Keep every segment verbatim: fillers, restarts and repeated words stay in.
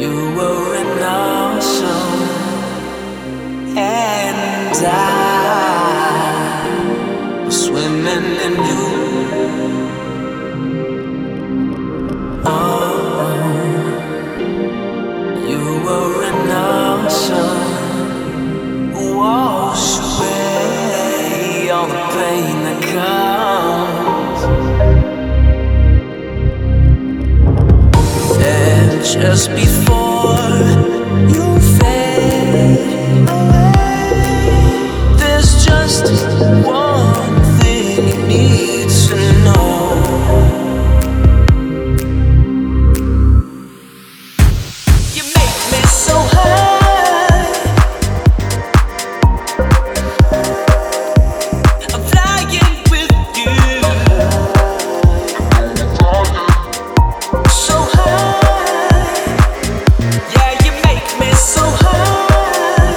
You were an ocean, and I was swimming in you. Oh, you were an ocean, wash away all the pain that comes. And just before you fade away, there's just one thing you need to know. You make me so high, I'm flying with you. So high, yeah, you make me so high.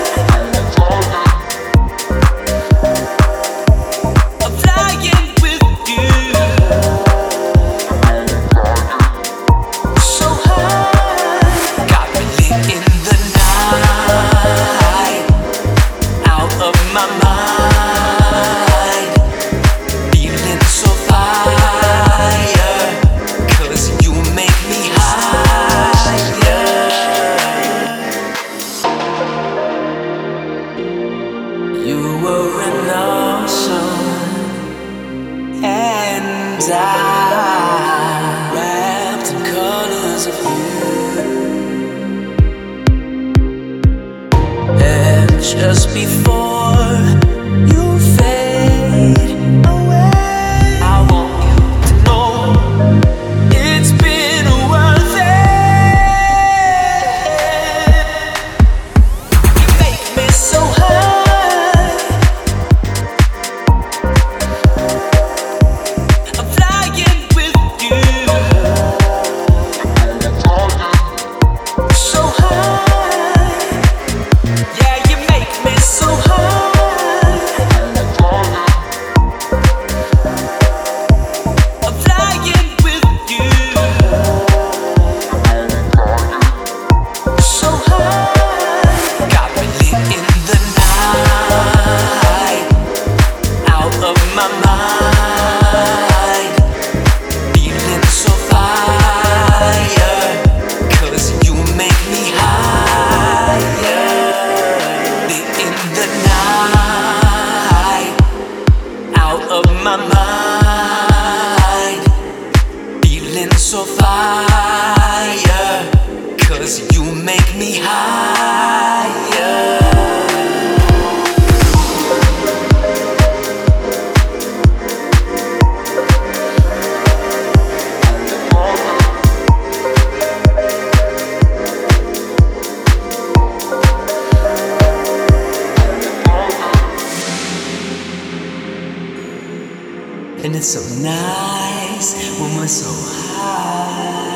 I'm flying with you. So high, got me lit in the night, out of my mind, feeling so fire, 'cause you make me higher. You were an ocean, and I wrapped in colors of you. And just before you fade away, I want you to know it's been worth it. You make me so high, I'm flying with you. So high, yeah, you make me so high. I'm flying with you. So high, got me lit in the night, out of my mind, feeling so fire, 'cause you make me higher. Lit in the night, out of my mind, feeling so fire, 'cause you make me higher. And it's so nice when we're so high.